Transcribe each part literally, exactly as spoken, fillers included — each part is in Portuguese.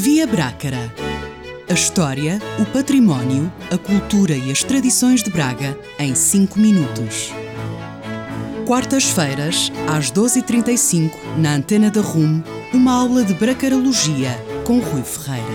Via Brácara. A história, o património, a cultura e as tradições de Braga em cinco minutos. Quartas-feiras, às doze e trinta e cinco, na Antena da R U M, uma aula de bracarologia com Rui Ferreira.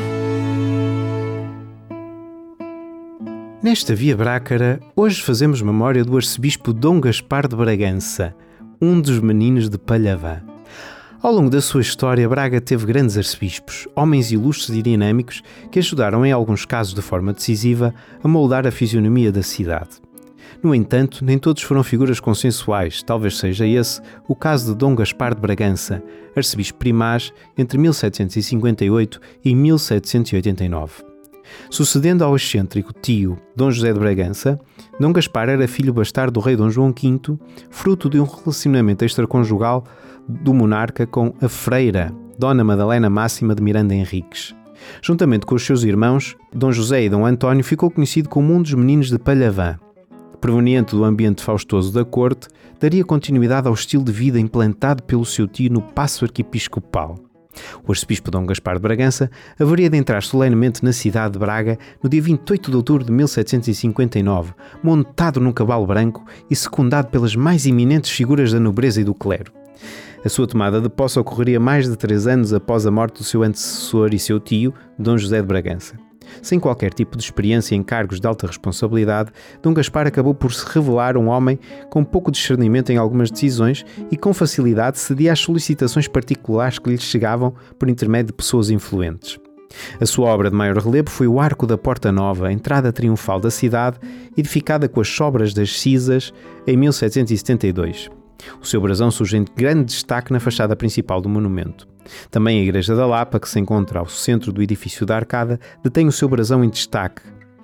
Nesta Via Brácara, hoje fazemos memória do arcebispo Dom Gaspar de Bragança, um dos meninos de Palhavã. Ao longo da sua história, Braga teve grandes arcebispos, homens ilustres e dinâmicos que ajudaram, em alguns casos de forma decisiva, a moldar a fisionomia da cidade. No entanto, nem todos foram figuras consensuais, talvez seja esse o caso de Dom Gaspar de Bragança, arcebispo primaz entre mil setecentos e cinquenta e oito e mil setecentos e oitenta e nove. Sucedendo ao excêntrico tio Dom José de Bragança, Dom Gaspar era filho bastardo do rei Dom João quinto, fruto de um relacionamento extraconjugal do monarca com a freira, Dona Madalena Máxima de Miranda Henriques. Juntamente com os seus irmãos, Dom José e Dom António, ficou conhecido como um dos meninos de Palhavã. Proveniente do ambiente faustoso da corte, daria continuidade ao estilo de vida implantado pelo seu tio no paço arquiepiscopal. O arcebispo Dom Gaspar de Bragança haveria de entrar solenemente na cidade de Braga no dia vinte e oito de outubro de mil setecentos e cinquenta e nove, montado num cavalo branco e secundado pelas mais eminentes figuras da nobreza e do clero. A sua tomada de posse ocorreria mais de três anos após a morte do seu antecessor e seu tio, Dom José de Bragança. Sem qualquer tipo de experiência em cargos de alta responsabilidade, Dom Gaspar acabou por se revelar um homem com pouco discernimento em algumas decisões e com facilidade cedia às solicitações particulares que lhe chegavam por intermédio de pessoas influentes. A sua obra de maior relevo foi o Arco da Porta Nova, a entrada triunfal da cidade, edificada com as sobras das Cisas em mil setecentos e setenta e dois. O seu brasão surge em grande destaque na fachada principal do monumento. Também a Igreja da Lapa, que se encontra ao centro do edifício da Arcada, detém o seu brasão em destaque.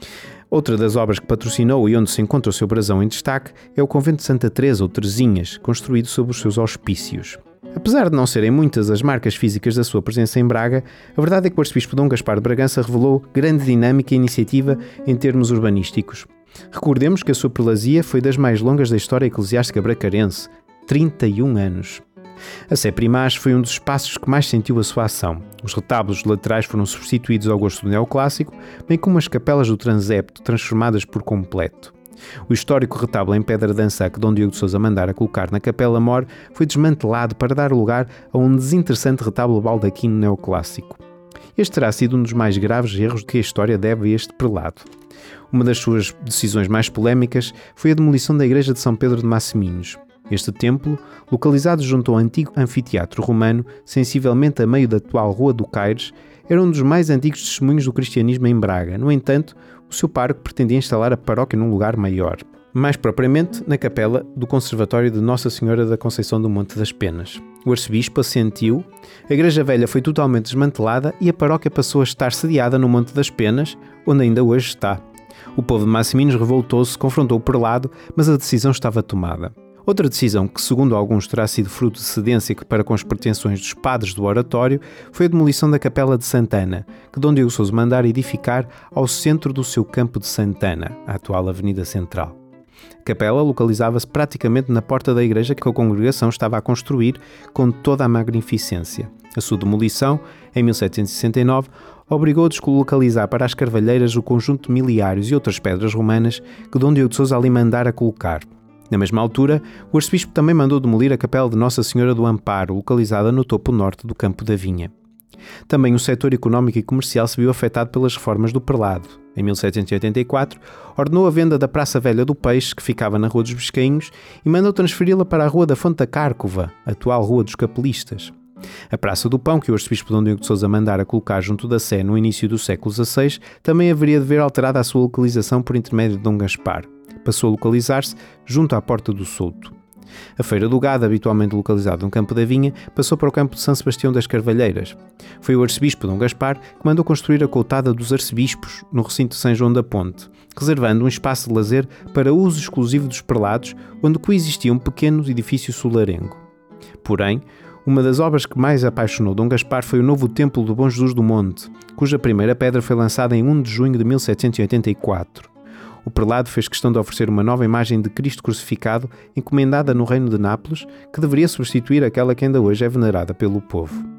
Outra das obras que patrocinou e onde se encontra o seu brasão em destaque é o Convento de Santa Teresa, ou Teresinhas, construído sob os seus auspícios. Apesar de não serem muitas as marcas físicas da sua presença em Braga, a verdade é que o arcebispo Dom Gaspar de Bragança revelou grande dinâmica e iniciativa em termos urbanísticos. Recordemos que a sua prelazia foi das mais longas da história eclesiástica bracarense, trinta e um anos. A Sé Primaz foi um dos espaços que mais sentiu a sua ação. Os retábulos laterais foram substituídos ao gosto do neoclássico, bem como as capelas do transepto transformadas por completo. O histórico retábulo em pedra dança que Dom Diogo de Sousa mandara colocar na Capela Mor foi desmantelado para dar lugar a um desinteressante retábulo baldaquino neoclássico. Este terá sido um dos mais graves erros que a história deve a este prelado. Uma das suas decisões mais polémicas foi a demolição da igreja de São Pedro de Masseminhos. Este templo, localizado junto ao antigo anfiteatro romano, sensivelmente a meio da atual Rua do Caires, era um dos mais antigos testemunhos do cristianismo em Braga. No entanto, o seu pároco pretendia instalar a paróquia num lugar maior, mais propriamente na capela do Conservatório de Nossa Senhora da Conceição do Monte das Penas. O arcebispo assentiu, a igreja velha foi totalmente desmantelada e a paróquia passou a estar sediada no Monte das Penas, onde ainda hoje está. O povo de Masseminhos revoltou-se, confrontou o prelado, mas a decisão estava tomada. Outra decisão que, segundo alguns, terá sido fruto de cedência para com as pretensões dos padres do oratório foi a demolição da Capela de Santana, que Dom Diogo de Sousa mandara edificar ao centro do seu campo de Santana, a atual Avenida Central. A capela localizava-se praticamente na porta da igreja que a congregação estava a construir com toda a magnificência. A sua demolição, em mil setecentos e sessenta e nove, obrigou a deslocalizar para as carvalheiras o conjunto de miliários e outras pedras romanas que Dom Diogo de Sousa ali mandara colocar. Na mesma altura, o arcebispo também mandou demolir a capela de Nossa Senhora do Amparo, localizada no topo norte do Campo da Vinha. Também o setor económico e comercial se viu afetado pelas reformas do prelado. Em mil setecentos e oitenta e quatro, ordenou a venda da Praça Velha do Peixe, que ficava na Rua dos Biscainhos, e mandou transferi-la para a Rua da Fonte da Cárcova, atual Rua dos Capelistas. A Praça do Pão, que o arcebispo Dom Diogo de Sousa mandara colocar junto da Sé no início do século dezasseis, também haveria de ver alterada a sua localização por intermédio de Dom Gaspar. Passou a localizar-se junto à Porta do Souto. A Feira do Gado, habitualmente localizada no Campo da Vinha, passou para o Campo de São Sebastião das Carvalheiras. Foi o arcebispo Dom Gaspar que mandou construir a Coutada dos Arcebispos, no recinto de São João da Ponte, reservando um espaço de lazer para uso exclusivo dos prelados, onde coexistia um pequeno edifício solarengo. Porém, uma das obras que mais apaixonou Dom Gaspar foi o novo Templo do Bom Jesus do Monte, cuja primeira pedra foi lançada em primeiro de junho de mil setecentos e oitenta e quatro. O prelado fez questão de oferecer uma nova imagem de Cristo crucificado encomendada no reino de Nápoles, que deveria substituir aquela que ainda hoje é venerada pelo povo.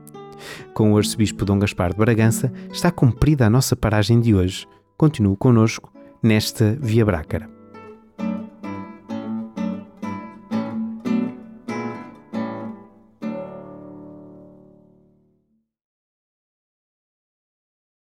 Com o arcebispo Dom Gaspar de Bragança está cumprida a nossa paragem de hoje. Continue connosco nesta Via Brácara.